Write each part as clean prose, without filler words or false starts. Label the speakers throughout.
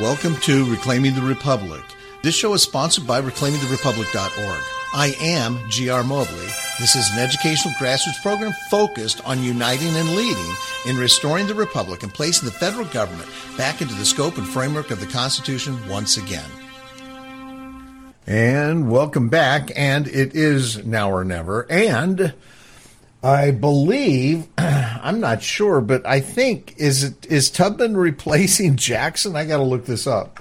Speaker 1: welcome to Reclaiming the Republic. This show is sponsored by reclaimingtherepublic.org. I am G.R. Mobley. This is an educational grassroots program focused on uniting and leading in restoring the Republic and placing the federal government back into the scope and framework of the Constitution once again. And welcome back, and it is now or never, and I believe, I'm not sure, but I think, is Tubman replacing Jackson? I got to look this up.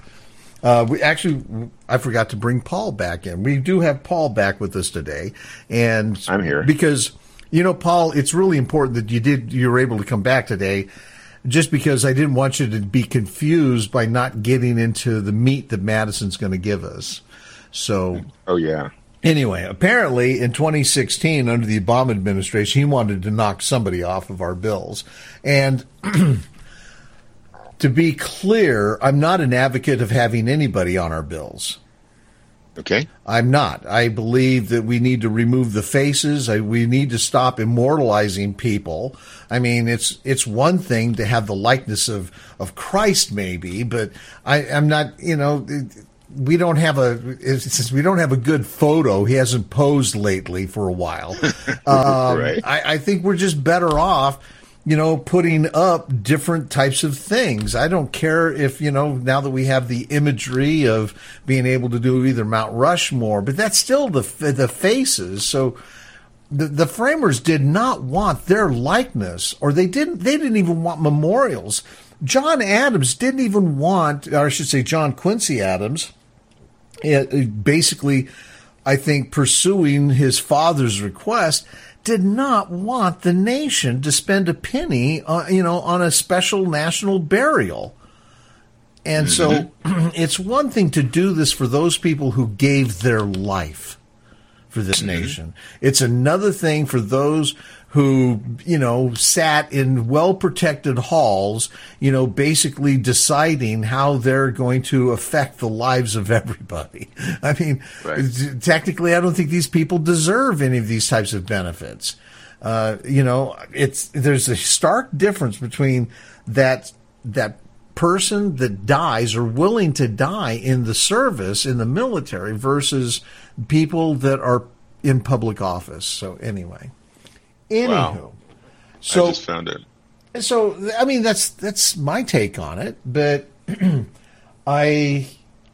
Speaker 1: I forgot to bring Paul back in. We do have Paul back with us today, and
Speaker 2: I'm here
Speaker 1: because Paul, it's really important that you were able to come back today, just because I didn't want you to be confused by not getting into the meat that Madison's going to give us. So,
Speaker 2: oh yeah.
Speaker 1: Anyway, apparently in 2016, under the Obama administration, he wanted to knock somebody off of our bills, and. To be clear, I'm not an advocate of having anybody on our bills.
Speaker 2: Okay.
Speaker 1: I'm not. I believe that we need to remove the faces. We need to stop immortalizing people. I mean, it's one thing to have the likeness of Christ, maybe, but I'm not. We don't have a good photo. He hasn't posed lately for a while.
Speaker 2: Right.
Speaker 1: I think we're just better off. Putting up different types of things. I don't care if, now that we have the imagery of being able to do either Mount Rushmore, but that's still the faces. So the framers did not want their likeness, or they didn't even want memorials. John Adams didn't even want, or I should say John Quincy Adams, basically, I think, pursuing his father's request, did not want the nation to spend a penny, on a special national burial. And so it's one thing to do this for those people who gave their life for this nation. It's another thing for those who, sat in well-protected halls, basically deciding how they're going to affect the lives of everybody. I mean, Technically, I don't think these people deserve any of these types of benefits. There's a stark difference between that person that dies or willing to die in the service, in the military, versus people that are in public office. So anyway. Anywho,
Speaker 2: wow.
Speaker 1: So
Speaker 2: I just found it.
Speaker 1: So I mean, that's my take on it, but I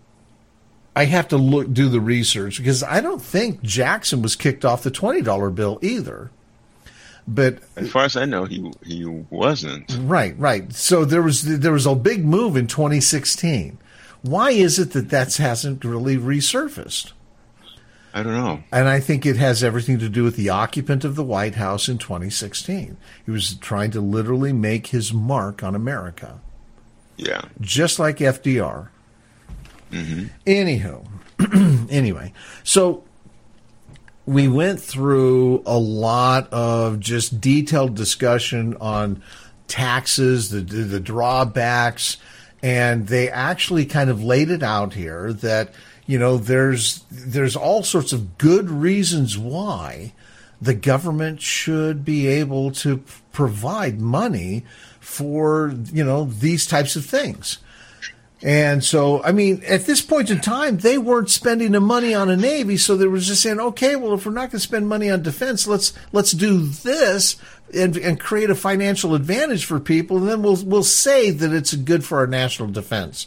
Speaker 1: have to do the research, because I don't think Jackson was kicked off the $20 bill either. But
Speaker 2: as far as I know, he wasn't.
Speaker 1: Right. So there was a big move in 2016. Why is it that hasn't really resurfaced?
Speaker 2: I don't know.
Speaker 1: And I think it has everything to do with the occupant of the White House in 2016. He was trying to literally make his mark on America.
Speaker 2: Yeah.
Speaker 1: Just like FDR.
Speaker 2: Mm-hmm.
Speaker 1: Anywho, anyway, so we went through a lot of just detailed discussion on taxes, the drawbacks, and they actually kind of laid it out here that there's all sorts of good reasons why the government should be able to provide money for, these types of things. And so, I mean, at this point in time, they weren't spending the money on a Navy, so they were just saying, okay, well, if we're not going to spend money on defense, let's do this and create a financial advantage for people, and then we'll say that it's good for our national defense.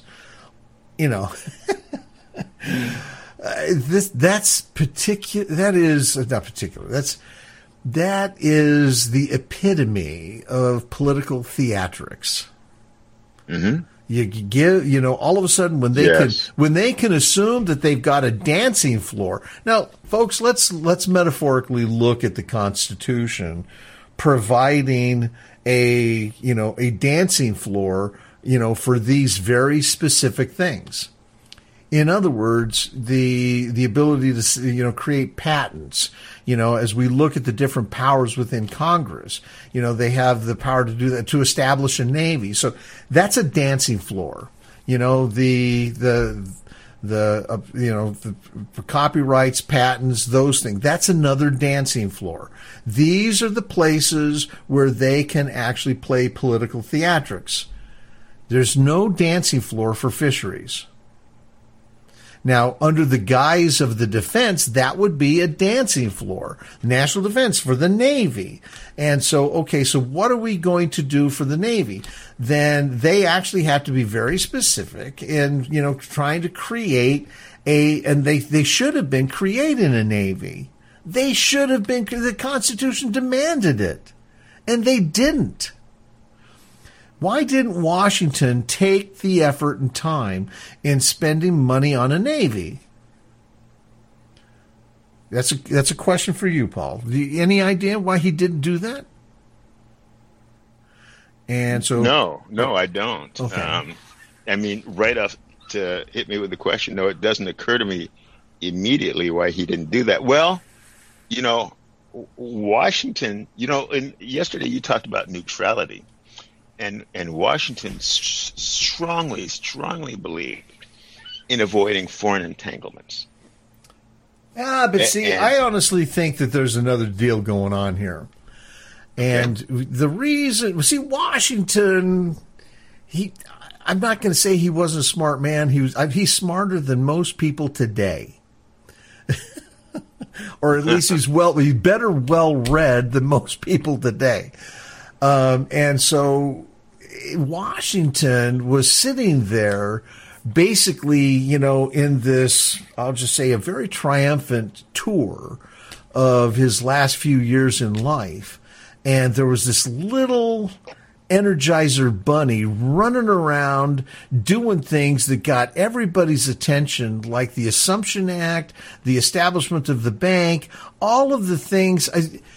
Speaker 1: That is the epitome of political theatrics.
Speaker 2: Mm-hmm.
Speaker 1: You give, all of a sudden when they can assume that they've got a dancing floor. Now, folks, let's metaphorically look at the Constitution providing a dancing floor, for these very specific things. In other words, the ability to, create patents, as we look at the different powers within Congress, they have the power to do that, to establish a Navy. So that's a dancing floor. The copyrights, patents, those things. That's another dancing floor. These are the places where they can actually play political theatrics. There's no dancing floor for fisheries. Now, under the guise of the defense, that would be a dancing floor. National defense for the Navy. And so, okay, so what are we going to do for the Navy? Then they actually have to be very specific in, trying to create and they should have been creating a Navy. They should have been, the Constitution demanded it. And they didn't. Why didn't Washington take the effort and time in spending money on a Navy? That's a question for you, Paul. Any idea why he didn't do that? And so,
Speaker 2: no, I don't.
Speaker 1: Okay.
Speaker 2: Right off to hit me with the question, no, it doesn't occur to me immediately why he didn't do that. Well, Washington, and yesterday you talked about neutrality. And Washington strongly believed in avoiding foreign entanglements.
Speaker 1: I honestly think that there's another deal going on here. And the reason, Washington, I'm not going to say he wasn't a smart man. He's smarter than most people today. Or at least he's better well-read than most people today. And so Washington was sitting there basically, in this, I'll just say, a very triumphant tour of his last few years in life. And there was this little Energizer bunny running around doing things that got everybody's attention, like the Assumption Act, the establishment of the bank, all of the things.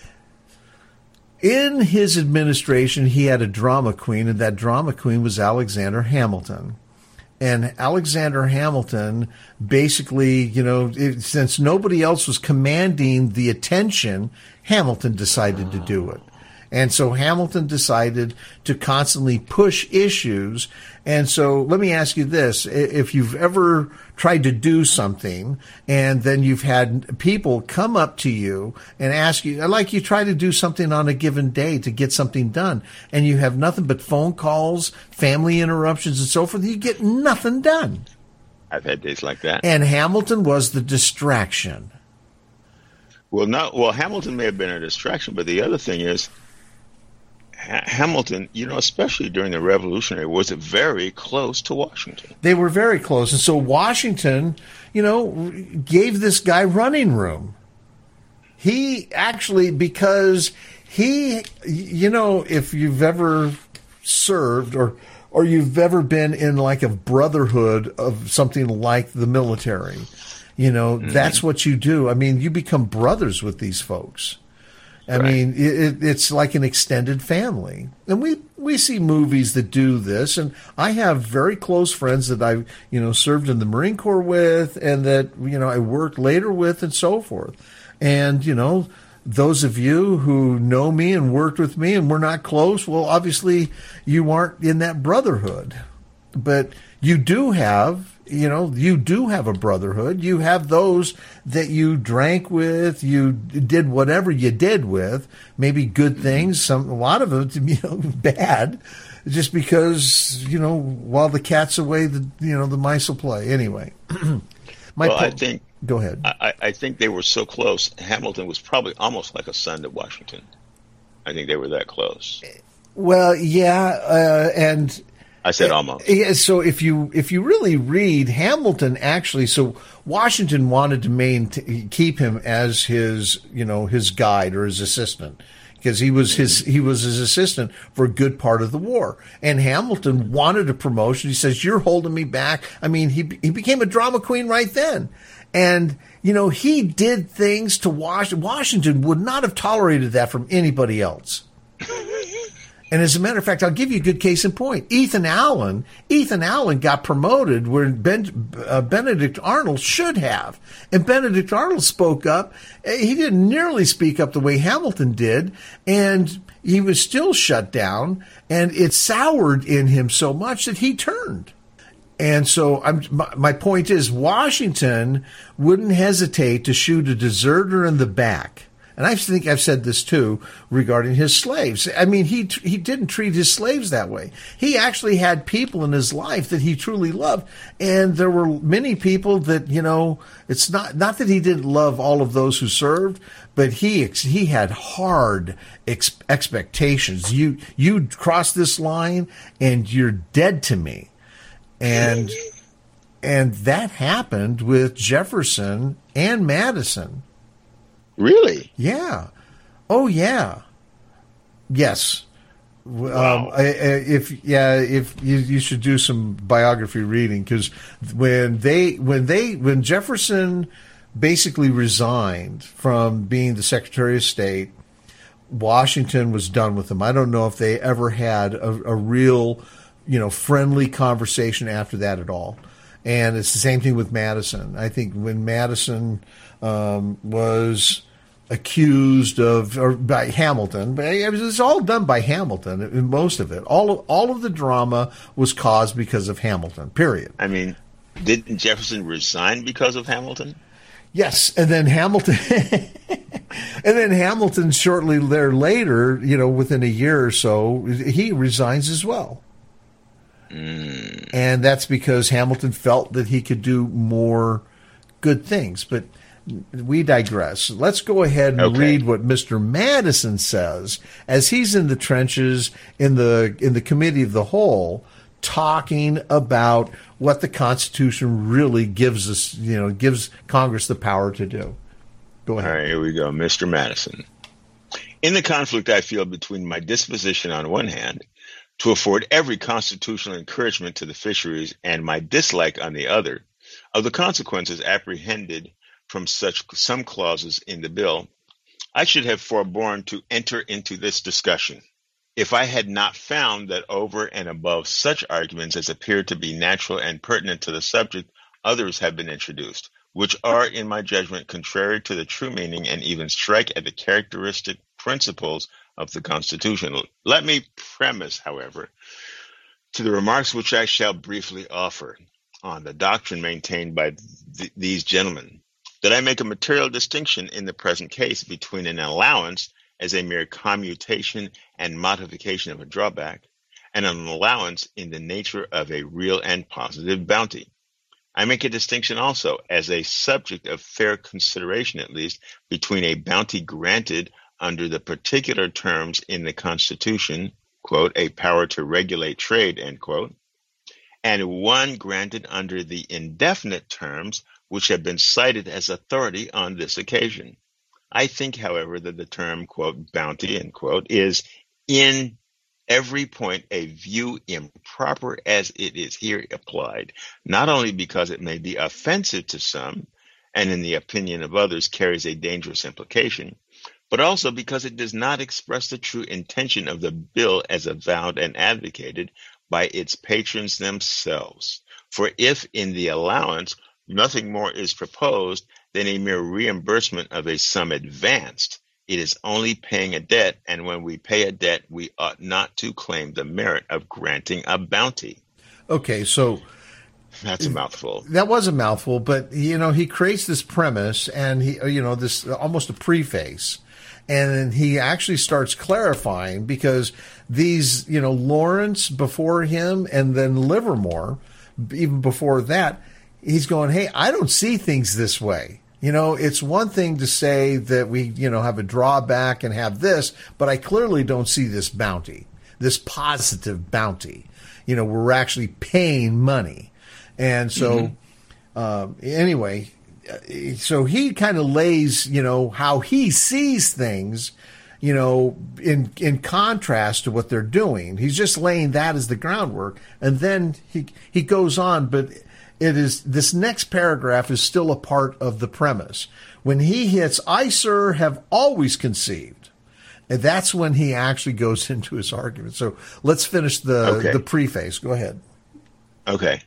Speaker 1: In his administration, he had a drama queen, and that drama queen was Alexander Hamilton. And Alexander Hamilton basically, since nobody else was commanding the attention, Hamilton decided to do it. And so Hamilton decided to constantly push issues. And so let me ask you this. If you've ever tried to do something and then you've had people come up to you and ask you, like you try to do something on a given day to get something done, and you have nothing but phone calls, family interruptions, and so forth, you get nothing done.
Speaker 2: I've had days like that.
Speaker 1: And Hamilton was the distraction.
Speaker 2: Well, Hamilton may have been a distraction, but the other thing is, Hamilton, especially during the Revolutionary, was very close to Washington.
Speaker 1: They were very close. And so Washington, gave this guy running room. He actually, because he, if you've ever served or you've ever been in like a brotherhood of something like the military, that's what you do. You become brothers with these folks. It's like an extended family. And we see movies that do this. And I have very close friends that I, served in the Marine Corps with and that, I worked later with and so forth. And, those of you who know me and worked with me and we're not close, well, obviously you aren't in that brotherhood. But you do have a brotherhood. You have those that you drank with, you did whatever you did with, maybe good things, a lot of it, bad, just because, while the cat's away, the mice will play. Anyway. Go ahead.
Speaker 2: I think they were so close. Hamilton was probably almost like a son to Washington. I think they were that close.
Speaker 1: Well, yeah, and
Speaker 2: I said almost.
Speaker 1: Yeah, so if you really read Hamilton, actually, so Washington wanted to keep him as his guide or his assistant, because he was his assistant for a good part of the war. And Hamilton wanted a promotion. He says, "You're holding me back." He became a drama queen right then. And, he did things to Washington. Washington would not have tolerated that from anybody else. And as a matter of fact, I'll give you a good case in point. Ethan Allen got promoted where Benedict Arnold should have. And Benedict Arnold spoke up. He didn't nearly speak up the way Hamilton did. And he was still shut down. And it soured in him so much that he turned. And so my point is, Washington wouldn't hesitate to shoot a deserter in the back and I think I've said this too regarding his slaves. I mean, he didn't treat his slaves that way. He actually had people in his life that he truly loved, and there were many people that, it's not that he didn't love all of those who served, but he had hard expectations. You cross this line and you're dead to me. And that happened with Jefferson and Madison.
Speaker 2: Really?
Speaker 1: Yeah. Oh, yeah. Yes.
Speaker 2: Wow.
Speaker 1: If you should do some biography reading, because when Jefferson basically resigned from being the Secretary of State, Washington was done with him. I don't know if they ever had a real, friendly conversation after that at all. And it's the same thing with Madison. I think when Madison was accused or by Hamilton, but it was all done by Hamilton. Most of it, all of the drama was caused because of Hamilton. Period.
Speaker 2: I mean, didn't Jefferson resign because of Hamilton?
Speaker 1: Yes, and then Hamilton, shortly later, within a year or so, he resigns as well. And that's because Hamilton felt that he could do more good things. But we digress. Let's go ahead and read what Mr. Madison says as he's in the trenches in the Committee of the Whole, talking about what the Constitution really gives us, gives Congress the power to do. Go ahead.
Speaker 2: All right, here we go. Mr. Madison. In the conflict I feel between my disposition on one hand to afford every constitutional encouragement to the fisheries and my dislike on the other of the consequences apprehended from some clauses in the bill, I should have forborne to enter into this discussion if I had not found that over and above such arguments as appear to be natural and pertinent to the subject, others have been introduced, which are, in my judgment, contrary to the true meaning and even strike at the characteristic principles of the Constitution. Let me premise, however, to the remarks which I shall briefly offer on the doctrine maintained by these gentlemen, that I make a material distinction in the present case between an allowance as a mere commutation and modification of a drawback, and an allowance in the nature of a real and positive bounty. I make a distinction also, as a subject of fair consideration at least, between a bounty granted under the particular terms in the Constitution, quote, a power to regulate trade, end quote, and one granted under the indefinite terms which have been cited as authority on this occasion. I think, however, that the term, quote, bounty, end quote, is in every point a view improper as it is here applied, not only because it may be offensive to some, and in the opinion of others carries a dangerous implication, but also because it does not express the true intention of the bill as avowed and advocated by its patrons themselves. For if in the allowance nothing more is proposed than a mere reimbursement of a sum advanced, it is only paying a debt, and when we pay a debt, we ought not to claim the merit of granting a bounty.
Speaker 1: Okay, so
Speaker 2: that's a mouthful.
Speaker 1: That was a mouthful, but he creates this premise and this almost a preface, and then he actually starts clarifying because these Lawrence before him and then Livermore, even before that, he's going, hey, I don't see things this way. It's one thing to say that we, have a drawback and have this, but I clearly don't see this bounty, this positive bounty, where we're actually paying money. And so, anyway, so he kind of lays, how he sees things, in contrast to what they're doing. He's just laying that as the groundwork. And then he goes on, but this next paragraph is still a part of the premise. When he hits, I, sir, have always conceived. And that's when he actually goes into his argument. So let's finish the preface. Go ahead.
Speaker 2: Okay.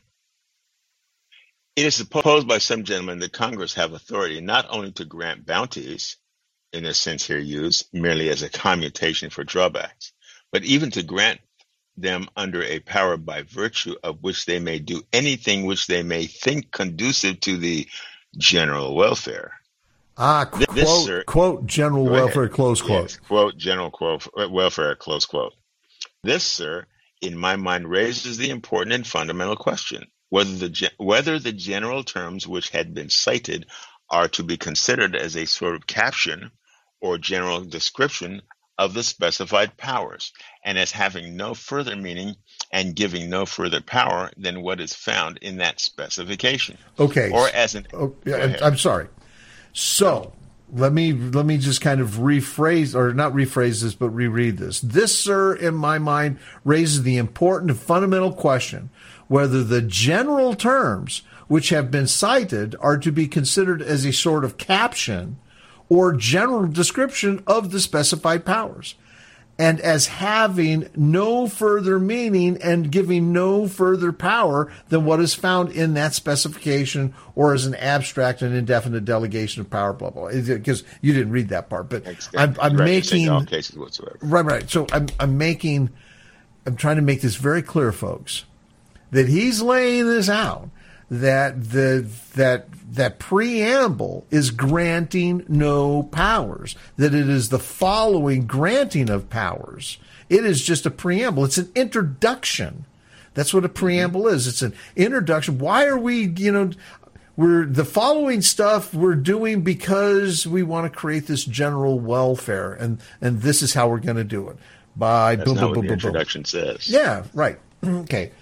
Speaker 2: It is supposed by some gentlemen that Congress have authority not only to grant bounties, in the sense here used, merely as a commutation for drawbacks, but even to grant them under a power by virtue of which they may do anything which they may think conducive to the general welfare.
Speaker 1: Quote, general welfare, close quote.
Speaker 2: Yes, quote, general welfare, close quote. This, sir, in my mind, raises the important and fundamental question whether the general terms which had been cited are to be considered as a sort of caption or general description of the specified powers, and as having no further meaning and giving no further power than what is found in that specification.
Speaker 1: Okay.
Speaker 2: Or as an...
Speaker 1: I'm sorry. So let me just kind of rephrase, or not rephrase this, but reread this. This, sir, in my mind, raises the important and fundamental question whether the general terms which have been cited are to be considered as a sort of caption or general description of the specified powers, and as having no further meaning and giving no further power than what is found in that specification, or as an abstract and indefinite delegation of power, blah, blah, blah. Because you didn't read that part, but I'm making...
Speaker 2: all cases whatsoever.
Speaker 1: Right. So I'm trying to make this very clear, folks, that he's laying this out, that that preamble is granting no powers, that it is the following granting of powers. It is just a preamble. It's an introduction. That's what a preamble is. It's an introduction. Why are we, we're the following stuff we're doing because we want to create this general welfare, and this is how we're going to do it.
Speaker 2: That's not what the introduction says.
Speaker 1: Yeah, right. Okay.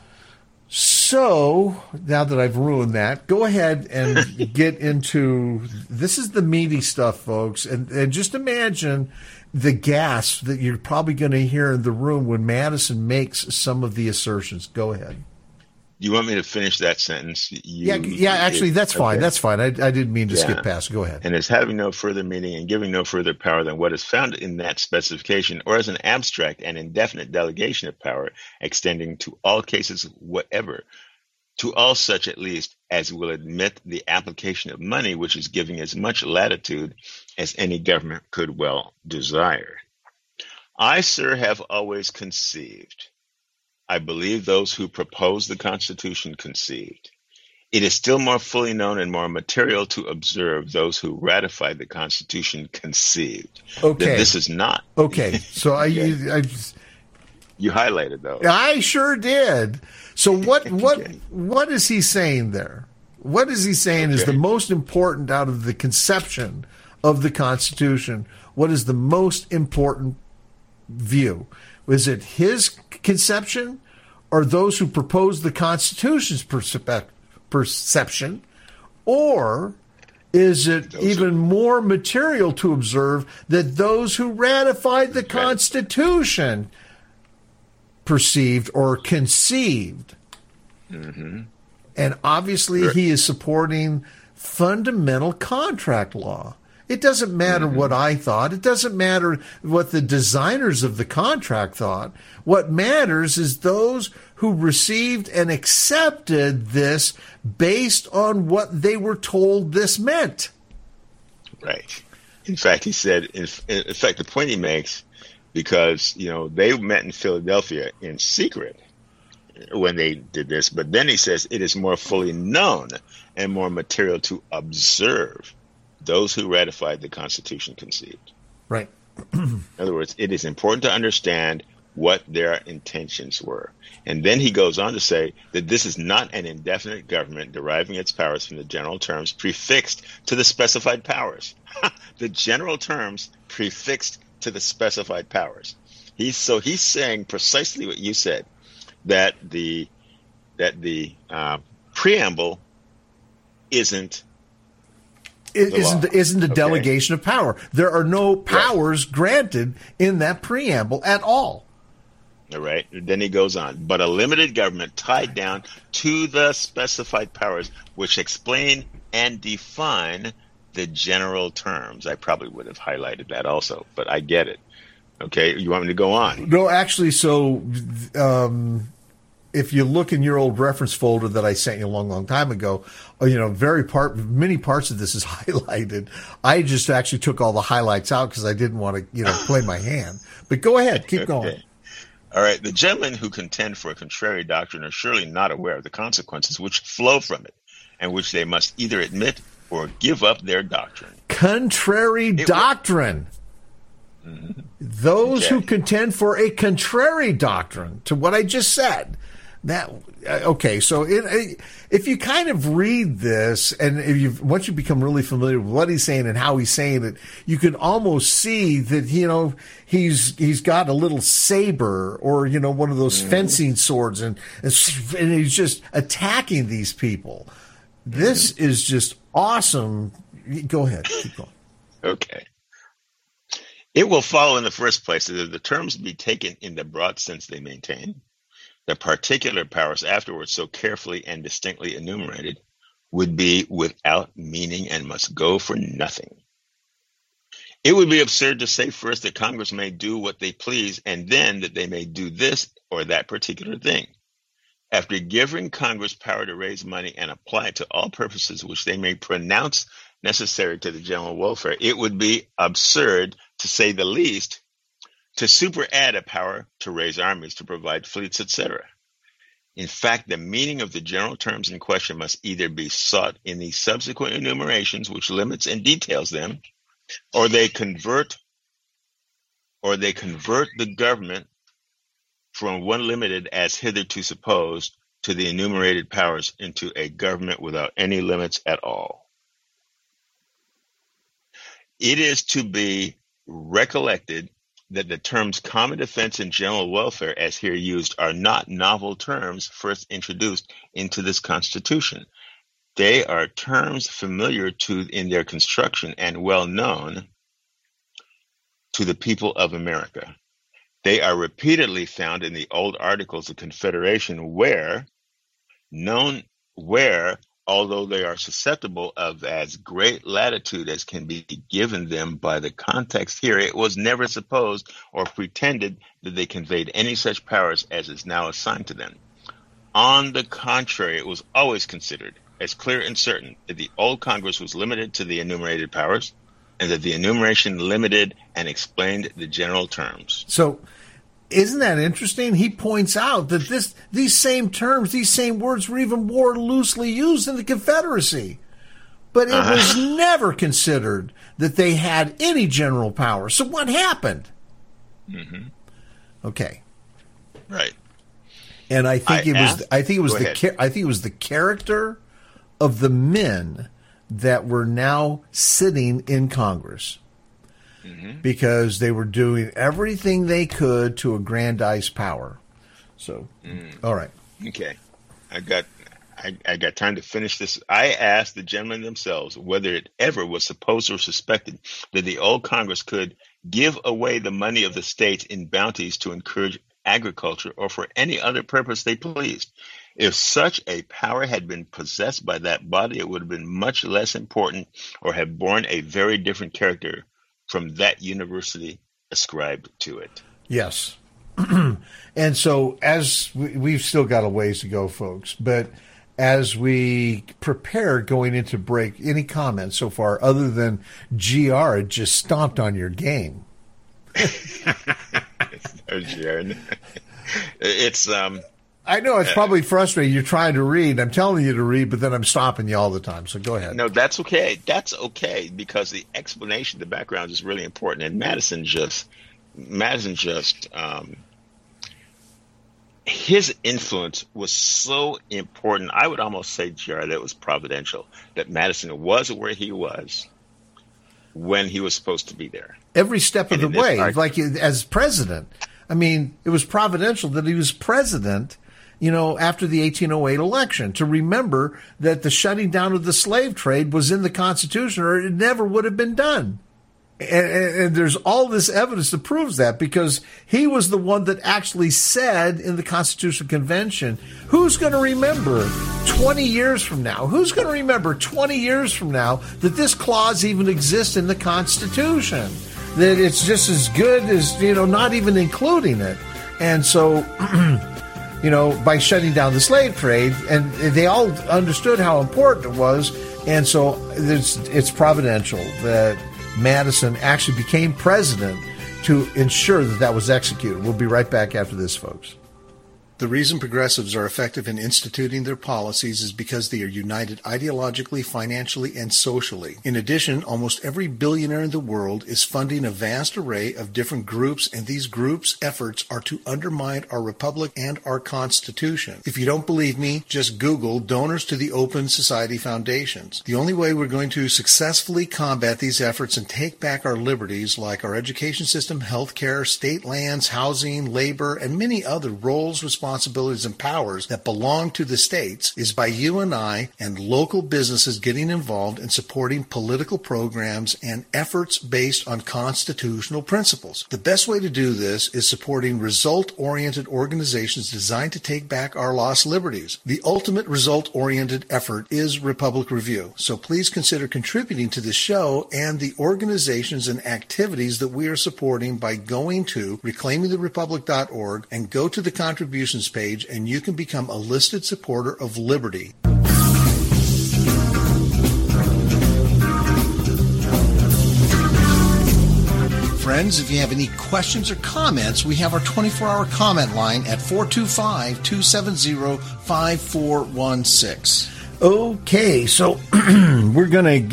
Speaker 1: So, now that I've ruined that, go ahead and get into, this is the meaty stuff, folks. And just imagine the gasp that you're probably going to hear in the room when Madison makes some of the assertions. Go ahead.
Speaker 2: You want me to finish that sentence?
Speaker 1: Actually, that's fine. Okay. That's fine. I didn't mean to skip past. Go ahead.
Speaker 2: And as having no further meaning and giving no further power than what is found in that specification, or as an abstract and indefinite delegation of power extending to all cases whatever, to all such at least as will admit the application of money, which is giving as much latitude as any government could well desire. I, sir, have always conceived, I believe those who proposed the Constitution conceived, it is still more fully known and more material to observe those who ratified the Constitution conceived.
Speaker 1: Okay.
Speaker 2: That this is not.
Speaker 1: Okay. So
Speaker 2: you highlighted those.
Speaker 1: I sure did. So what is he saying there? What is he saying is the most important out of the conception of the Constitution? What is the most important view? Was it his conception or those who proposed the Constitution's perception? Or is it even more material to observe that those who ratified the Constitution perceived or conceived?
Speaker 2: Mm-hmm.
Speaker 1: And obviously he is supporting fundamental contract law. It doesn't matter what I thought. It doesn't matter what the designers of the contract thought. What matters is those who received and accepted this based on what they were told this meant.
Speaker 2: Right. In fact, he said, in fact, the point he makes, because, they met in Philadelphia in secret when they did this, but then he says it is more fully known and more material to observe those who ratified the Constitution conceived.
Speaker 1: Right.
Speaker 2: In other words, it is important to understand what their intentions were. And then he goes on to say that this is not an indefinite government deriving its powers from the general terms prefixed to the specified powers. The general terms prefixed to the specified powers. He's saying precisely what you said, that the preamble isn't
Speaker 1: a delegation of power. There are no powers granted in that preamble at all.
Speaker 2: All right. Then he goes on. But a limited government tied down to the specified powers which explain and define the general terms. I probably would have highlighted that also, but I get it. Okay. You want me to go on?
Speaker 1: No, actually, so if you look in your old reference folder that I sent you a long, long time ago, many parts of this is highlighted. I just actually took all the highlights out because I didn't want to, play my hand. But go ahead, keep going.
Speaker 2: All right. The gentlemen who contend for a contrary doctrine are surely not aware of the consequences which flow from it, and which they must either admit or give up their doctrine.
Speaker 1: Contrary doctrine. Those who contend for a contrary doctrine to what I just said. That okay, so if you kind of read this, and if once you become really familiar with what he's saying and how he's saying it, you can almost see that he's got a little saber or one of those fencing swords, and he's just attacking these people. This is just awesome. Go ahead, keep going.
Speaker 2: Okay. It will follow in the first place that the terms be taken in the broad sense they maintain. The particular powers afterwards so carefully and distinctly enumerated would be without meaning and must go for nothing. It would be absurd to say first that Congress may do what they please and then that they may do this or that particular thing. After giving Congress power to raise money and apply it to all purposes which they may pronounce necessary to the general welfare, it would be absurd, to say the least, to superadd a power to raise armies, to provide fleets, etc. In fact, the meaning of the general terms in question must either be sought in the subsequent enumerations, which limits and details them, or they convert the government from one limited as hitherto supposed to the enumerated powers into a government without any limits at all. It is to be recollected that the terms common defense and general welfare, as here used, are not novel terms first introduced into this Constitution. They are terms familiar in their construction and well known to the people of America. They are repeatedly found in the old Articles of Confederation where, although they are susceptible of as great latitude as can be given them by the context here, it was never supposed or pretended that they conveyed any such powers as is now assigned to them. On the contrary, it was always considered as clear and certain that the old Congress was limited to the enumerated powers, and that the enumeration limited and explained the general terms.
Speaker 1: So, isn't that interesting? He points out that these same terms, these same words were even more loosely used in the Confederacy. But it was never considered that they had any general power. So what happened? Mm-hmm. Okay.
Speaker 2: Right.
Speaker 1: And I think it was the character of the men that were now sitting in Congress. Because they were doing everything they could to aggrandize power. So, all right.
Speaker 2: Okay. I got time to finish this. I asked the gentlemen themselves whether it ever was supposed or suspected that the old Congress could give away the money of the states in bounties to encourage agriculture or for any other purpose they pleased. If such a power had been possessed by that body, it would have been much less important or have borne a very different character from that university ascribed to it.
Speaker 1: Yes. And so as we've still got a ways to go, folks, but as we prepare going into break, any comments so far other than GR just stomped on your game?
Speaker 2: It's
Speaker 1: I know it's probably frustrating. You're trying to read. I'm telling you to read, but then I'm stopping you all the time. So go ahead.
Speaker 2: No, that's okay. That's okay because the explanation, the background is really important. And Madison just his influence was so important. I would almost say, Jared, that it was providential that Madison was where he was when he was supposed to be there.
Speaker 1: Every step of the way, like as president. I mean, it was providential that he was president, after the 1808 election, to remember that the shutting down of the slave trade was in the Constitution or it never would have been done. And there's all this evidence that proves that because he was the one that actually said in the Constitutional Convention, who's going to remember 20 years from now? Who's going to remember 20 years from now that this clause even exists in the Constitution? That it's just as good as, not even including it. And so, by shutting down the slave trade, and they all understood how important it was. And so it's providential that Madison actually became president to ensure that was executed. We'll be right back after this, folks. The reason progressives are effective in instituting their policies is because they are united ideologically, financially, and socially. In addition, almost every billionaire in the world is funding a vast array of different groups, and these groups' efforts are to undermine our republic and our Constitution. If you don't believe me, just Google donors to the Open Society Foundations. The only way we're going to successfully combat these efforts and take back our liberties, like our education system, health care, state lands, housing, labor, and many other roles, responsibilities, and powers that belong to the states, is by you and I and local businesses getting involved in supporting political programs and efforts based on constitutional principles. The best way to do this is supporting result-oriented organizations designed to take back our lost liberties. The ultimate result-oriented effort is Republic Review, so please consider contributing to this show and the organizations and activities that we are supporting by going to reclaimingtherepublic.org and go to the contributions page, and you can become a listed supporter of liberty. Friends, if you have any questions or comments, we have our 24-hour comment line at 425-270-5416. Okay, so we're going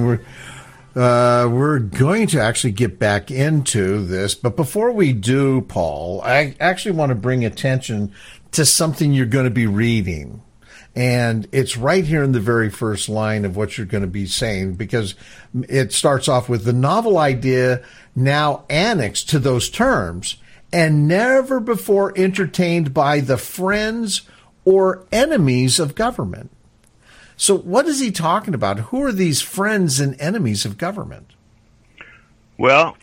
Speaker 1: to actually get back into this, but before we do, Paul, I actually want to bring attention to something you're going to be reading. And it's right here in the very first line of what you're going to be saying, because it starts off with the novel idea now annexed to those terms and never before entertained by the friends or enemies of government. So what is he talking about? Who are these friends and enemies of government?
Speaker 2: Well,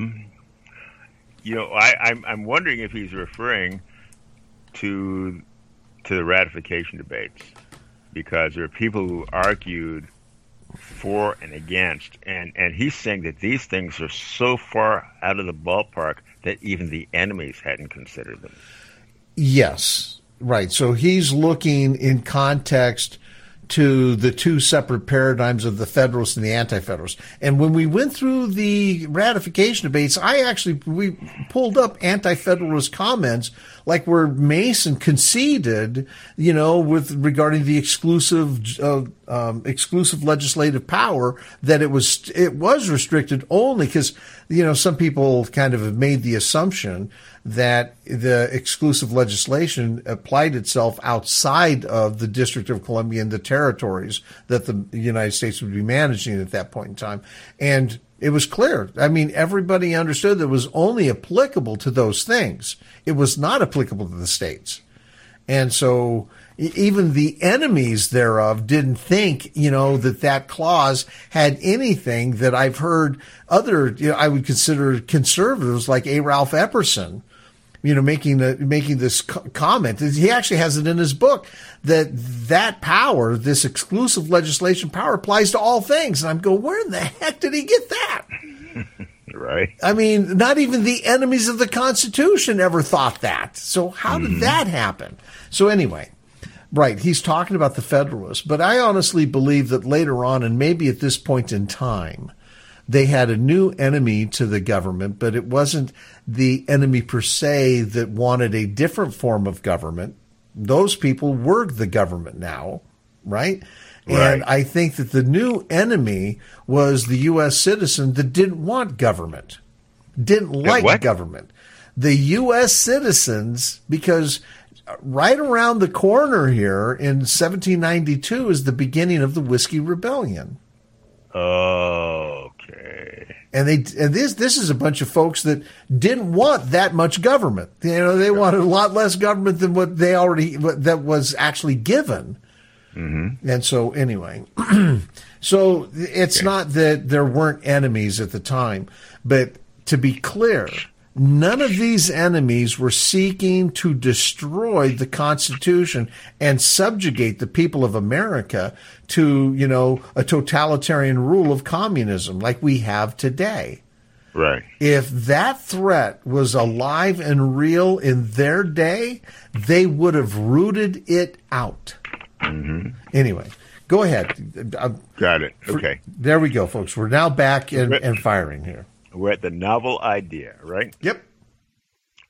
Speaker 2: I'm wondering if he's referring to the ratification debates, because there are people who argued for and against, and he's saying that these things are so far out of the ballpark that even the enemies hadn't considered them.
Speaker 1: Yes, right. So he's looking in context to the two separate paradigms of the Federalists and the Anti-Federalists. And when we went through the ratification debates, we pulled up Anti-Federalist comments, like where Mason conceded, with regarding the exclusive legislative power, that it was restricted only because, some people kind of have made the assumption that the exclusive legislation applied itself outside of the District of Columbia and the territories that the United States would be managing at that point in time. And it was clear. I mean, everybody understood that it was only applicable to those things. It was not applicable to the states. And so even the enemies thereof didn't think, that clause had anything that I've heard other, I would consider conservatives like A. Ralph Epperson, making this comment. He actually has it in his book that power, this exclusive legislation power, applies to all things. And I'm going, where in the heck did he get that?
Speaker 2: Right.
Speaker 1: I mean, not even the enemies of the Constitution ever thought that. So how did that happen? So anyway, right, he's talking about the Federalists, but I honestly believe that later on, and maybe at this point in time, they had a new enemy to the government, but it wasn't the enemy per se that wanted a different form of government. Those people were the government now, right? And I think that the new enemy was the U.S. citizen that didn't want government, didn't like government. The U.S. citizens, because right around the corner here in 1792 is the beginning of the Whiskey Rebellion.
Speaker 2: Okay.
Speaker 1: And this is a bunch of folks that didn't want that much government. They wanted a lot less government than what that was actually given. Mm-hmm. And so anyway, so it's not that there weren't enemies at the time, but to be clear, none of these enemies were seeking to destroy the Constitution and subjugate the people of America to, a totalitarian rule of communism like we have today.
Speaker 2: Right.
Speaker 1: If that threat was alive and real in their day, they would have rooted it out. Mm-hmm. Anyway, go ahead.
Speaker 2: Got it. Okay.
Speaker 1: There we go, folks. We're now back and firing here.
Speaker 2: We're at the novel idea, right?
Speaker 1: Yep.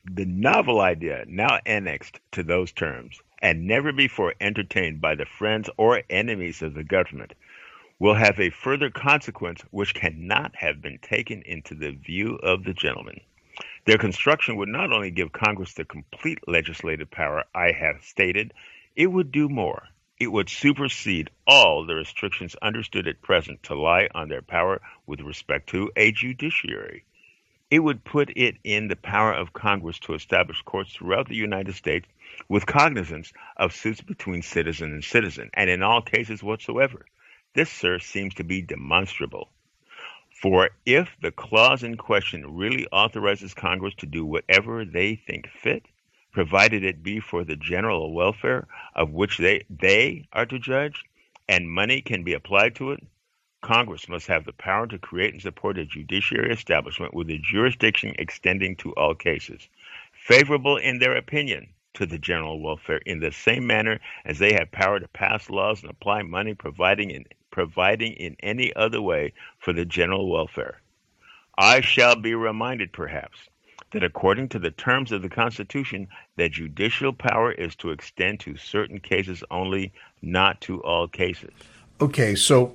Speaker 2: The novel idea now annexed to those terms, and never before entertained by the friends or enemies of the government, will have a further consequence which cannot have been taken into the view of the gentlemen. Their construction would not only give Congress the complete legislative power I have stated, it would do more. It would supersede all the restrictions understood at present to lie on their power with respect to a judiciary. It would put it in the power of Congress to establish courts throughout the United States with cognizance of suits between citizen and citizen, and in all cases whatsoever. This, sir, seems to be demonstrable. For if the clause in question really authorizes Congress to do whatever they think fit, provided it be for the general welfare of which they are to judge, and money can be applied to it, Congress must have the power to create and support a judiciary establishment with a jurisdiction extending to all cases, favorable in their opinion to the general welfare, in the same manner as they have power to pass laws and apply money providing in any other way for the general welfare. I shall be reminded, perhaps, that according to the terms of the Constitution, that judicial power is to extend to certain cases only, not to all cases.
Speaker 1: Okay, so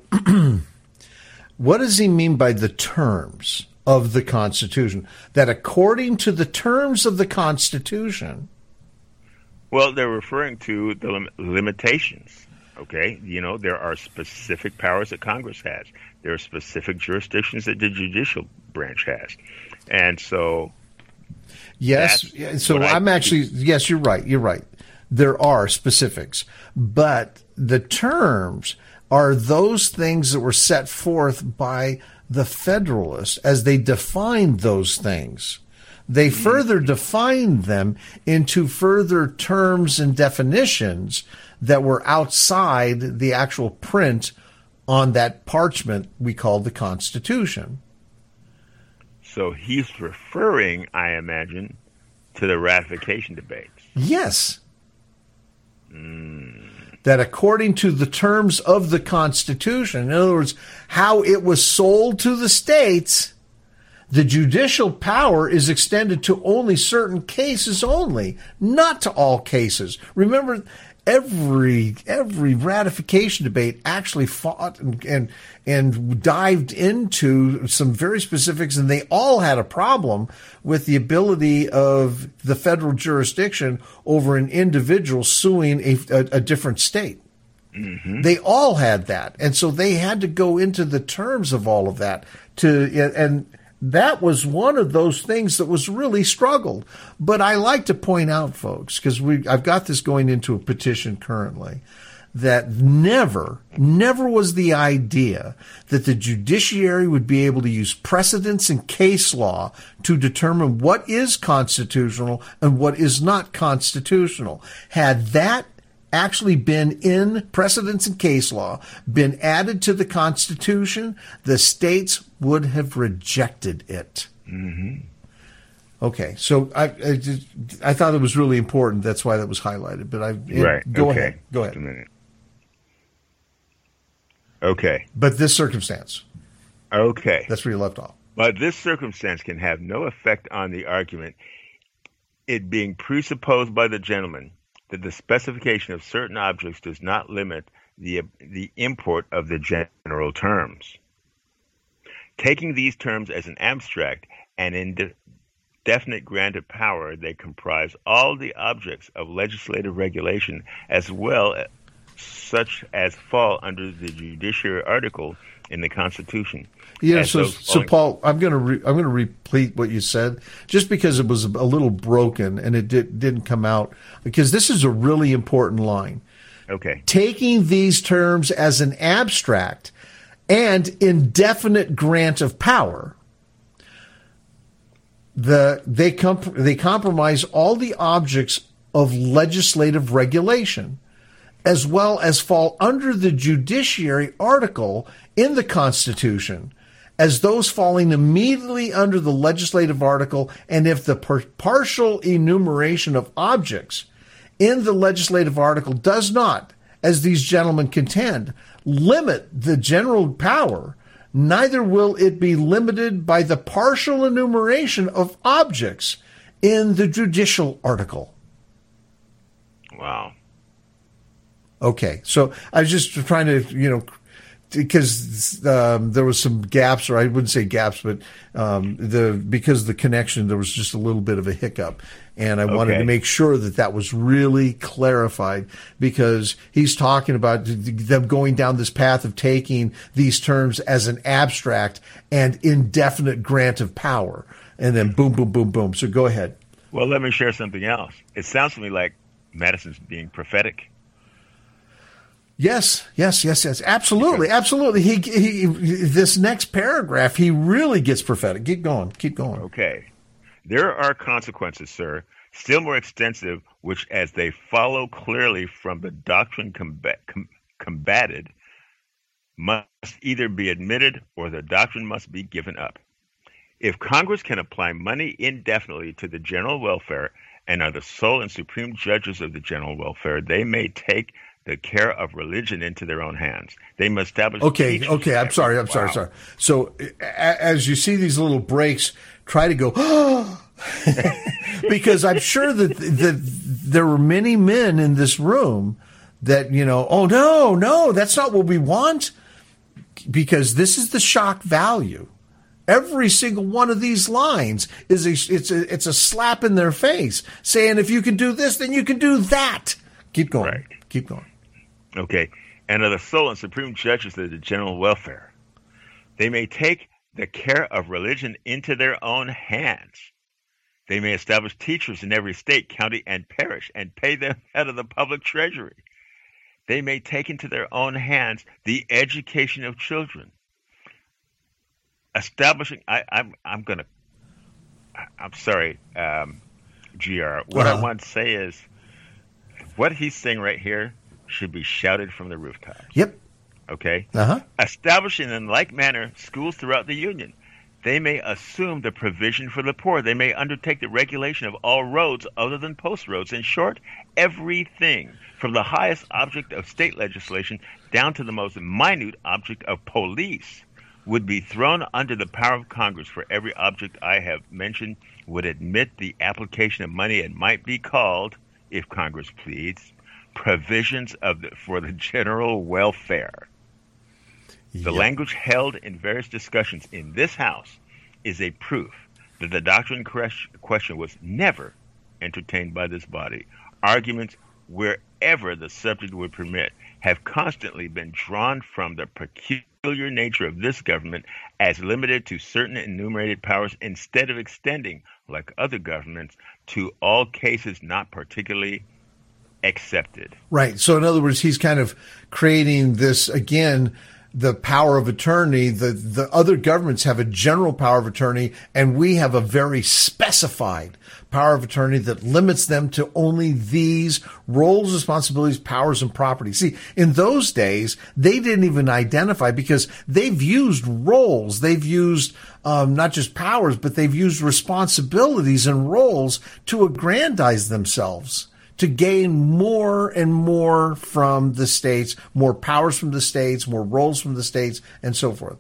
Speaker 1: what does he mean by the terms of the Constitution? That according to the terms of the Constitution...
Speaker 2: Well, they're referring to the limitations, okay? You know, there are specific powers that Congress has. There are specific jurisdictions that the judicial branch has. And so...
Speaker 1: Yes, so I'm actually... Yes, you're right. You're right. There are specifics. But the terms are those things that were set forth by the Federalists as they defined those things. They further defined them into further terms and definitions that were outside the actual print on that parchment we call the Constitution.
Speaker 2: So he's referring, I imagine, to the ratification debates.
Speaker 1: Yes. That according to the terms of the Constitution, in other words, how it was sold to the states, the judicial power is extended to only certain cases only, not to all cases. Remember, every ratification debate actually fought and dived into some very specifics, and they all had a problem with the ability of the federal jurisdiction over an individual suing a different state. Mm-hmm. They all had that, and so they had to go into the terms of all of that and that was one of those things that was really struggled. But I like to point out, folks, because I've got this going into a petition currently, that never was the idea that the judiciary would be able to use precedents and case law to determine what is constitutional and what is not constitutional. Had that actually been in precedents and case law, been added to the Constitution, the states would have rejected it. Mm-hmm. Okay, so I thought it was really important. That's why that was highlighted. But go ahead. Go ahead.
Speaker 2: Just a minute. Okay.
Speaker 1: But this circumstance.
Speaker 2: Okay.
Speaker 1: That's where you left off.
Speaker 2: But this circumstance can have no effect on the argument, it being presupposed by the gentleman that the specification of certain objects does not limit the import of the general terms. Taking these terms as an abstract and indefinite grant of power, they comprise all the objects of legislative regulation, as well as such as fall under the judiciary article in the Constitution.
Speaker 1: Yeah, so Paul, I'm going to repeat what you said, just because it was a little broken and it didn't come out, because this is a really important line.
Speaker 2: Okay.
Speaker 1: Taking these terms as an abstract and indefinite grant of power, they compromise all the objects of legislative regulation, as well as fall under the judiciary article in the Constitution, as those falling immediately under the legislative article, and if the partial enumeration of objects in the legislative article does not, as these gentlemen contend, limit the general power, neither will it be limited by the partial enumeration of objects in the judicial article.
Speaker 2: Wow.
Speaker 1: Okay, so I was just trying to, because there was some gaps, or I wouldn't say gaps, but because of the connection, there was just a little bit of a hiccup. And I wanted to make sure that was really clarified, because he's talking about them going down this path of taking these terms as an abstract and indefinite grant of power. And then boom, boom, boom, boom. So go ahead.
Speaker 2: Well, let me share something else. It sounds to me like Madison's being prophetic.
Speaker 1: Yes. Absolutely. He this next paragraph, he really gets prophetic. Keep going.
Speaker 2: Okay. There are consequences, sir, still more extensive, which, as they follow clearly from the doctrine combated, must either be admitted or the doctrine must be given up. If Congress can apply money indefinitely to the general welfare and are the sole and supreme judges of the general welfare, they may take the care of religion into their own hands. They must establish.
Speaker 1: Okay. I'm sorry. So as you see these little breaks, try to go, because I'm sure that there were many men in this room that, oh, no, that's not what we want, because this is the shock value. Every single one of these lines is it's a slap in their face saying, if you can do this, then you can do that. Keep going.
Speaker 2: Right.
Speaker 1: Keep going.
Speaker 2: Okay. And are the sole and supreme judges of the general welfare. They may take the care of religion into their own hands. They may establish teachers in every state, county, and parish and pay them out of the public treasury. They may take into their own hands the education of children. Establishing, I'm sorry, GR. What I want to say is, what he's saying right here should be shouted from the rooftops.
Speaker 1: Yep.
Speaker 2: Okay?
Speaker 1: Uh-huh.
Speaker 2: Establishing in like manner schools throughout the Union. They may assume the provision for the poor. They may undertake the regulation of all roads other than post roads. In short, everything from the highest object of state legislation down to the most minute object of police would be thrown under the power of Congress. For every object I have mentioned would admit the application of money and might be called, if Congress pleads, provisions for the general welfare. The language held in various discussions in this House is a proof that the doctrine question was never entertained by this body. Arguments, wherever the subject would permit, have constantly been drawn from the peculiar nature of this government as limited to certain enumerated powers instead of extending, like other governments, to all cases not particularly accepted.
Speaker 1: Right. So in other words, he's kind of creating this, again, the power of attorney. The other governments have a general power of attorney, and we have a very specified power of attorney that limits them to only these roles, responsibilities, powers, and property. See, in those days, they didn't even identify, because they've used roles. They've used not just powers, but they've used responsibilities and roles to aggrandize themselves, to gain more and more from the states, more powers from the states, more roles from the states, and so forth.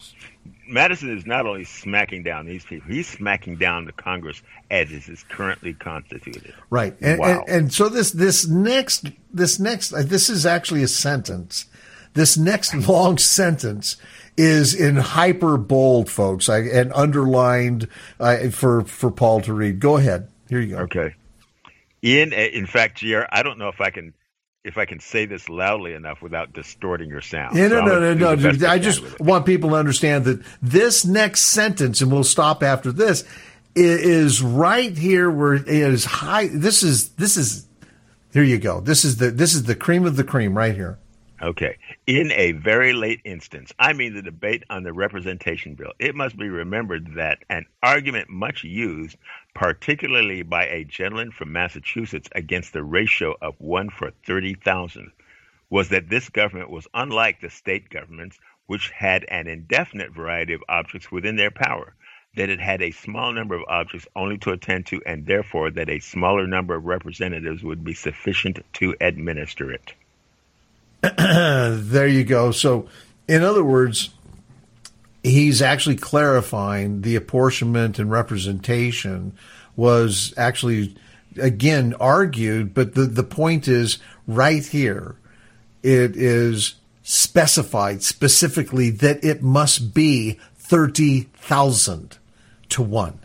Speaker 2: Madison is not only smacking down these people, he's smacking down the Congress as it is currently constituted.
Speaker 1: Right. And so this next, this is actually a sentence. This next long sentence is in hyper bold, folks, and underlined for Paul to read. Go ahead. Here you go.
Speaker 2: Okay. In fact, GR, I don't know if I can say this loudly enough without distorting your sound.
Speaker 1: Yeah, no. I just want people to understand that this next sentence, and we'll stop after this, is right here where it is high. This is. Here you go. This is the cream of the cream right here.
Speaker 2: Okay. In a very late instance, I mean the debate on the representation bill, it must be remembered that an argument much used, particularly by a gentleman from Massachusetts, against the ratio of 1 for 30,000, was that this government was unlike the state governments, which had an indefinite variety of objects within their power, that it had a small number of objects only to attend to, and therefore that a smaller number of representatives would be sufficient to administer it.
Speaker 1: There you go. So, in other words, he's actually clarifying the apportionment and representation was actually, again, argued, but the point is right here. It is specified specifically that it must be 30,000 to 1.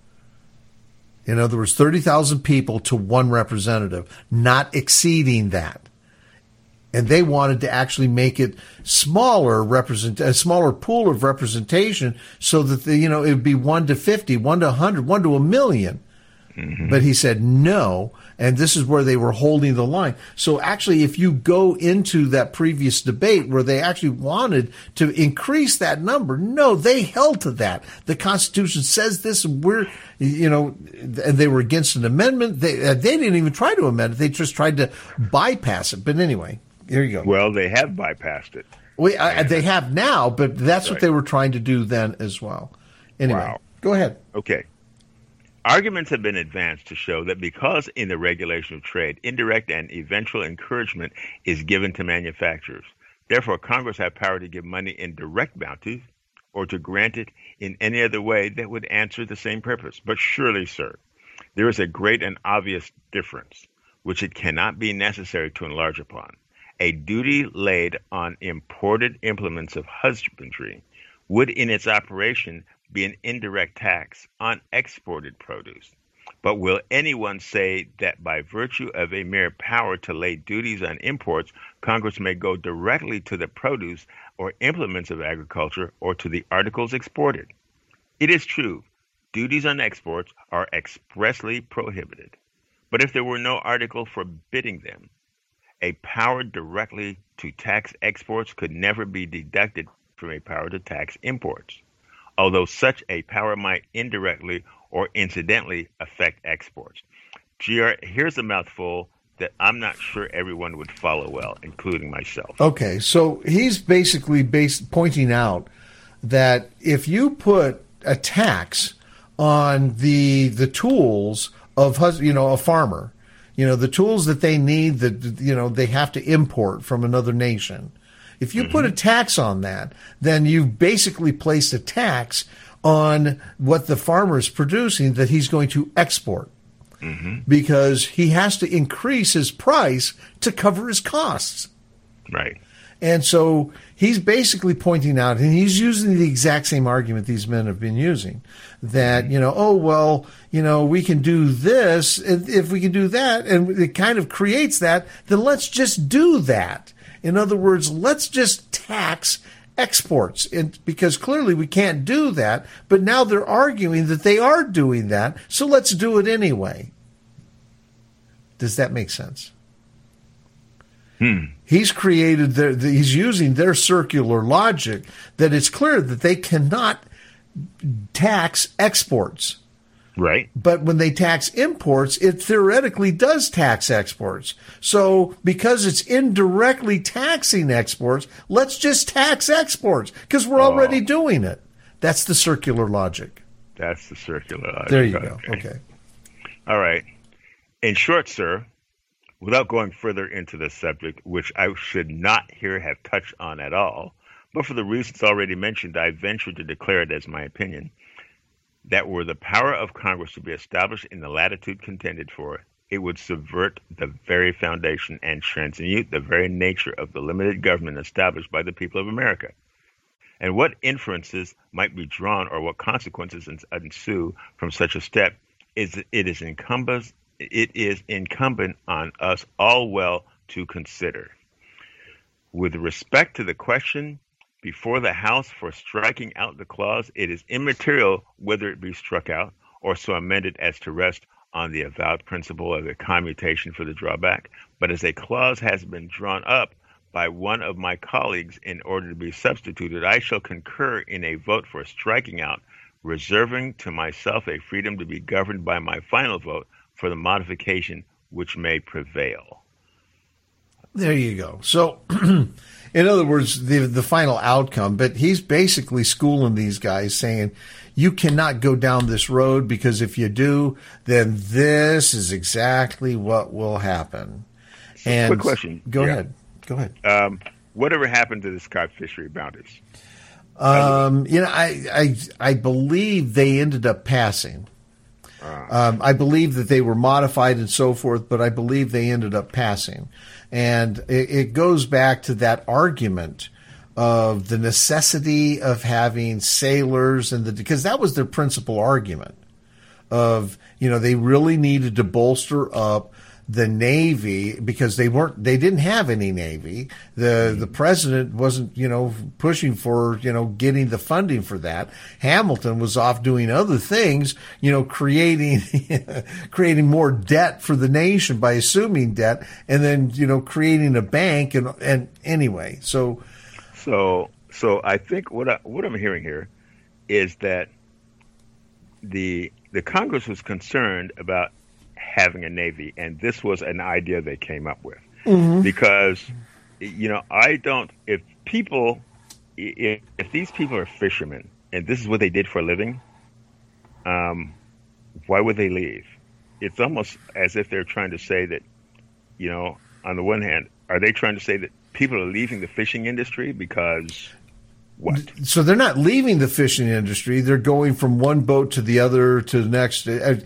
Speaker 1: In other words, 30,000 people to 1 representative, not exceeding that. And they wanted to actually make it smaller, a smaller pool of representation, so that it would be 1 to 50, 1 to 100, 1 to 1,000,000. Mm-hmm. But he said no, and this is where they were holding the line. So actually, if you go into that previous debate where they actually wanted to increase that number, no, they held to that. The Constitution says this, and and they were against an amendment. They didn't even try to amend it. They just tried to bypass it. But anyway, here you go.
Speaker 2: Well, they have bypassed it.
Speaker 1: They have now, but that's right. What they were trying to do then as well. Anyway,
Speaker 2: wow.
Speaker 1: Go ahead.
Speaker 2: Okay. Arguments have been advanced to show that because in the regulation of trade, indirect and eventual encouragement is given to manufacturers. Therefore, Congress have power to give money in direct bounties or to grant it in any other way that would answer the same purpose. But surely, sir, there is a great and obvious difference, which it cannot be necessary to enlarge upon. A duty laid on imported implements of husbandry would in its operation be an indirect tax on exported produce. But will anyone say that by virtue of a mere power to lay duties on imports, Congress may go directly to the produce or implements of agriculture or to the articles exported? It is true, duties on exports are expressly prohibited. But if there were no article forbidding them, a power directly to tax exports could never be deducted from a power to tax imports, although such a power might indirectly or incidentally affect exports. GR, here's a mouthful that I'm not sure everyone would follow well, including myself.
Speaker 1: Okay, so he's basically pointing out that if you put a tax on the tools of a farmer, the tools that they need that they have to import from another nation. If you put a tax on that, then you've basically placed a tax on what the farmer is producing that he's going to export, because he has to increase his price to cover his costs.
Speaker 2: Right.
Speaker 1: And so he's basically pointing out, and he's using the exact same argument these men have been using, that, we can do this, and if we can do that, and it kind of creates that, then let's just do that. In other words, let's just tax exports, because clearly we can't do that, but now they're arguing that they are doing that, so let's do it anyway. Does that make sense? He's created he's using their circular logic that it's clear that they cannot tax exports.
Speaker 2: Right.
Speaker 1: But when they tax imports, it theoretically does tax exports. So because it's indirectly taxing exports, let's just tax exports because we're already doing it. That's the circular logic.
Speaker 2: That's the circular logic.
Speaker 1: There you go. Okay.
Speaker 2: All right. In short, sir, without going further into the subject, which I should not here have touched on at all, but for the reasons already mentioned, I venture to declare it as my opinion, that were the power of Congress to be established in the latitude contended for, it would subvert the very foundation and transmute the very nature of the limited government established by the people of America. And what inferences might be drawn or what consequences ensue from such a step it is incumbent on us all well to consider. With respect to the question before the House for striking out the clause, it is immaterial whether it be struck out or so amended as to rest on the avowed principle of a commutation for the drawback. But as a clause has been drawn up by one of my colleagues in order to be substituted, I shall concur in a vote for striking out, reserving to myself a freedom to be governed by my final vote for the modification which may prevail.
Speaker 1: There you go. So, in other words, the final outcome, but he's basically schooling these guys saying, you cannot go down this road because if you do, then this is exactly what will happen. And
Speaker 2: quick question.
Speaker 1: Go ahead.
Speaker 2: Whatever happened to the Scott fishery bounties?
Speaker 1: I believe they ended up passing. I believe that they were modified and so forth, but I believe they ended up passing. And it goes back to that argument of the necessity of having sailors because that was their principal argument of, they really needed to bolster up the Navy because they didn't have any Navy. The president wasn't, pushing for, getting the funding for that. Hamilton was off doing other things, creating more debt for the nation by assuming debt and then, creating a bank and anyway. So
Speaker 3: I think what I'm hearing here is that the Congress was concerned about having a Navy, and this was an idea they came up with. Mm-hmm. Because, if these people are fishermen and this is what they did for a living, why would they leave? It's almost as if they're trying to say that, on the one hand, are they trying to say that people are leaving the fishing industry because what?
Speaker 1: So they're not leaving the fishing industry. They're going from one boat to the other to the next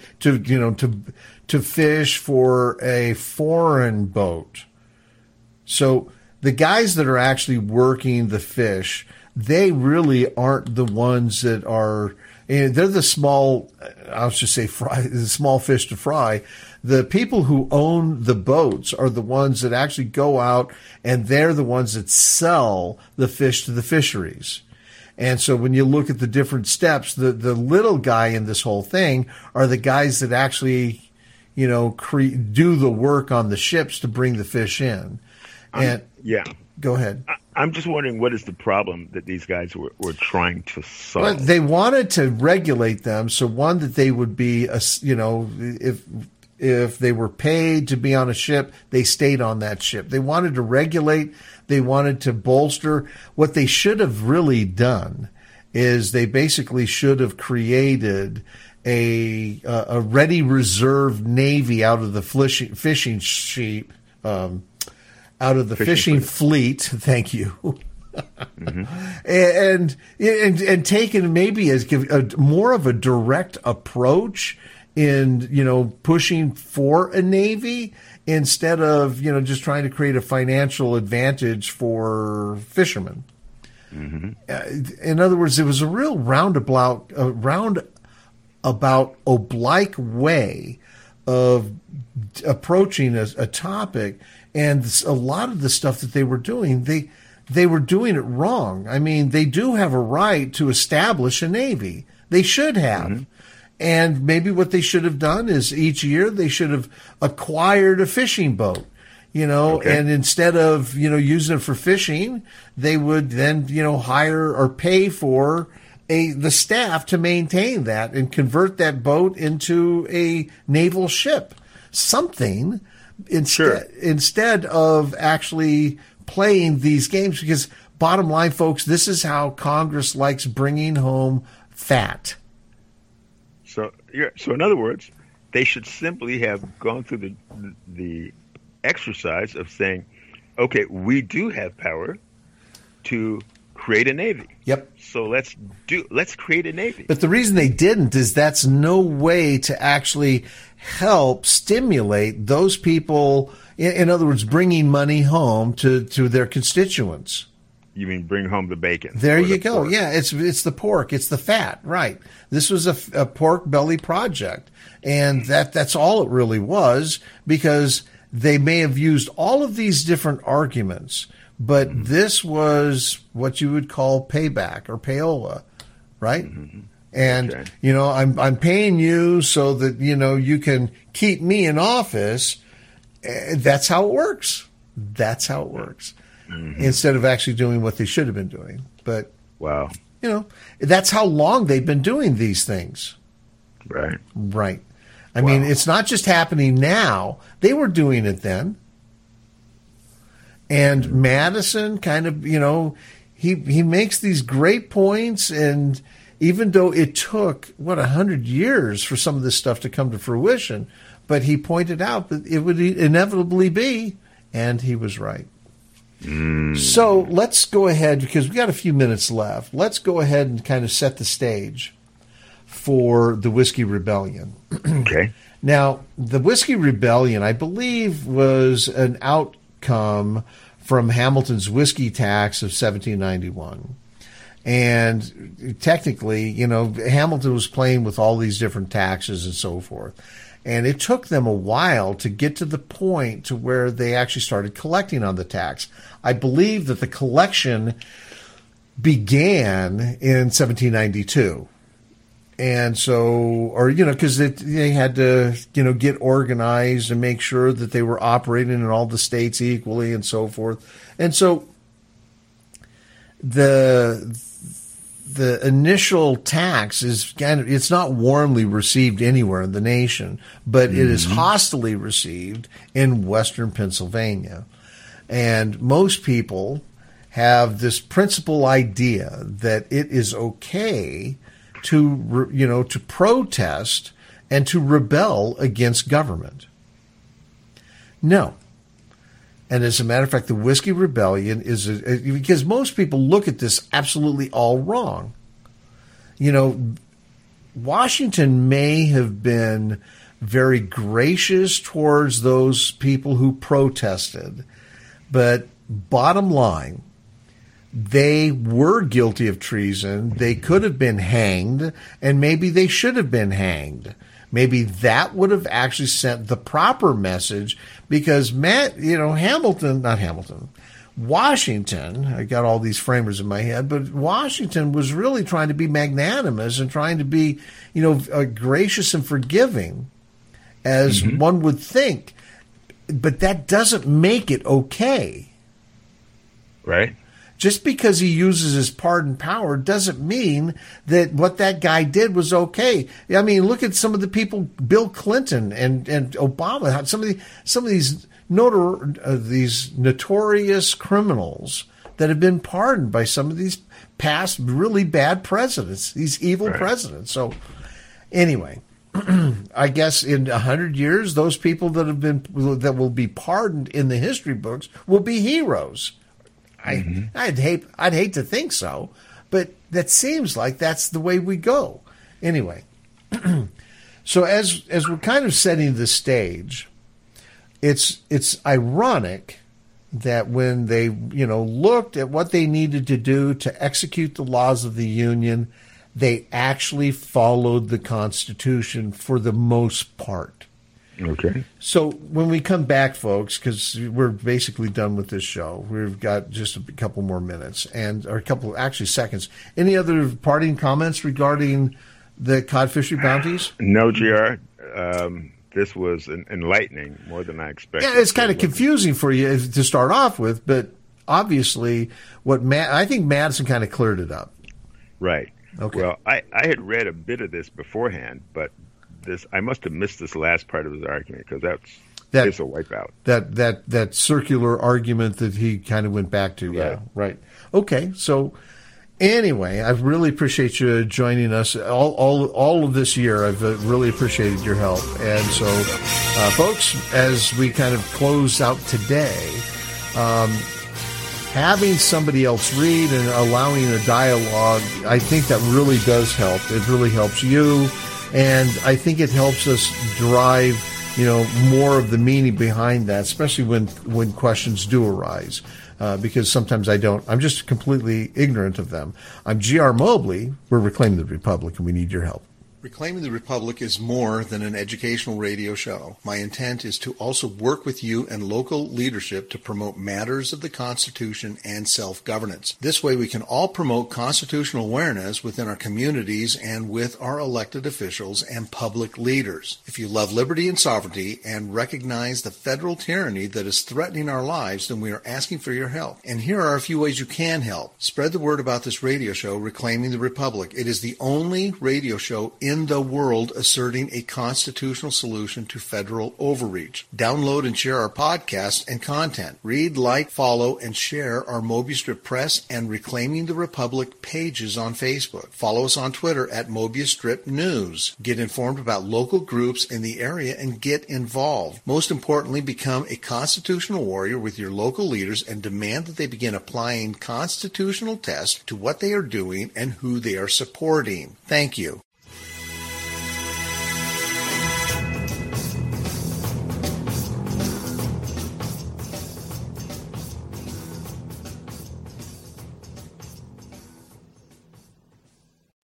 Speaker 1: to fish for a foreign boat. So the guys that are actually working the fish, they really aren't the ones that are. They're the small. I'll just say the small fish to fry. The people who own the boats are the ones that actually go out, and they're the ones that sell the fish to the fisheries. And so when you look at the different steps, the little guy in this whole thing are the guys that actually, do the work on the ships to bring the fish in. And go ahead.
Speaker 3: I'm just wondering, what is the problem that these guys were trying to solve?
Speaker 1: Well, they wanted to regulate them. So one, that they would be, if they were paid to be on a ship, they stayed on that ship. They wanted to regulate. They wanted to bolster. What they should have really done is they basically should have created a ready reserve Navy out of the fishing sheep, out of the fishing fleet. Thank you. Mm-hmm. and taken maybe as more of a direct approach in, pushing for a Navy instead of, just trying to create a financial advantage for fishermen. Mm-hmm. In other words, it was a real roundabout oblique way of approaching a topic. And a lot of the stuff that they were doing, they were doing it wrong. I mean, they do have a right to establish a Navy. They should have. Mm-hmm. And maybe what they should have done is each year they should have acquired a fishing boat, okay. And instead of, using it for fishing, they would then, hire or pay for the staff to maintain that and convert that boat into a naval ship, something instead of actually playing these games. Because bottom line, folks, this is how Congress likes bringing home fat.
Speaker 3: So in other words, they should simply have gone through the exercise of saying, okay, we do have power to create a Navy.
Speaker 1: Yep.
Speaker 3: So let's create a Navy.
Speaker 1: But the reason they didn't is that's no way to actually help stimulate those people. In other words, bringing money home to their constituents.
Speaker 3: You mean bring home the bacon?
Speaker 1: There you go. Pork. Yeah, it's the pork, it's the fat, right? This was a pork belly project, and that's all it really was, because they may have used all of these different arguments, but this was what you would call payback or payola, right? Mm-hmm. And okay. I'm paying you so that you can keep me in office. That's how it works. That's how it works. Mm-hmm. Instead of actually doing what they should have been doing. But,
Speaker 3: wow.
Speaker 1: That's how long they've been doing these things.
Speaker 3: Right.
Speaker 1: Right. I mean, it's not just happening now. They were doing it then. And Madison kind of, he makes these great points. And even though it took, 100 years for some of this stuff to come to fruition, but he pointed out that it would inevitably be, and he was right. So let's go ahead, because we got a few minutes left. Let's go ahead and kind of set the stage for the Whiskey Rebellion.
Speaker 3: Okay.
Speaker 1: Now, the Whiskey Rebellion, I believe, was an outcome from Hamilton's whiskey tax of 1791. And technically, Hamilton was playing with all these different taxes and so forth. And it took them a while to get to the point to where they actually started collecting on the tax. I believe that the collection began in 1792. And so, because they had to, get organized and make sure that they were operating in all the states equally and so forth. And so the initial tax is it's not warmly received anywhere in the nation, but it is hostilely received in Western Pennsylvania. And most people have this principal idea that it is okay to protest and to rebel against government. No. And as a matter of fact, the Whiskey Rebellion is because most people look at this absolutely all wrong. Washington may have been very gracious towards those people who protested, but bottom line, they were guilty of treason. They could have been hanged, and maybe they should have been hanged. Maybe that would have actually sent the proper message because Washington, I got all these framers in my head, but Washington was really trying to be magnanimous and trying to be, gracious and forgiving as one would think. But that doesn't make it okay.
Speaker 3: Right.
Speaker 1: Just because he uses his pardon power doesn't mean that what that guy did was okay. I mean, look at some of the people, Bill Clinton and Obama, some of these notorious criminals that have been pardoned by some of these past really bad presidents, these evil presidents. So anyway, I guess in 100 years, those people that will be pardoned in the history books will be heroes. I'd hate to think so, but that seems like that's the way we go. Anyway, so as we're kind of setting the stage, it's ironic that when they looked at what they needed to do to execute the laws of the Union, they actually followed the Constitution for the most part.
Speaker 3: Okay.
Speaker 1: So when we come back, folks, because we're basically done with this show, we've got just a couple more minutes or a couple actually seconds. Any other parting comments regarding the cod fishery bounties?
Speaker 3: No, GR. This was enlightening, more than I expected.
Speaker 1: Yeah, it's kind of confusing for you to start off with, but obviously, I think Madison kind of cleared it up.
Speaker 3: Right.
Speaker 1: Okay.
Speaker 3: Well, I had read a bit of this beforehand, but I must have missed this last part of his argument because it's a wipeout.
Speaker 1: That circular argument that he kind of went back to. Yeah, right. Okay, so anyway, I really appreciate you joining us all of this year. I've really appreciated your help. And so, folks, as we kind of close out today, having somebody else read and allowing a dialogue, I think that really does help. It really helps you. And I think it helps us drive, more of the meaning behind that, especially when questions do arise, because sometimes I'm just completely ignorant of them. I'm G.R. Mobley. We're Reclaiming the Republic, and we need your help.
Speaker 4: Reclaiming the Republic is more than an educational radio show. My intent is to also work with you and local leadership to promote matters of the Constitution and self-governance. This way we can all promote constitutional awareness within our communities and with our elected officials and public leaders. If you love liberty and sovereignty and recognize the federal tyranny that is threatening our lives, then we are asking for your help. And here are a few ways you can help. Spread the word about this radio show, Reclaiming the Republic. It is the only radio show in the world asserting a constitutional solution to federal overreach. Download and share our podcast and content. Read, like, follow, and share our Mobius Strip Press and Reclaiming the Republic pages on Facebook. Follow us on Twitter at Mobius Strip News. Get informed about local groups in the area and get involved. Most importantly, become a constitutional warrior with your local leaders and demand that they begin applying constitutional tests to what they are doing and who they are supporting. Thank you.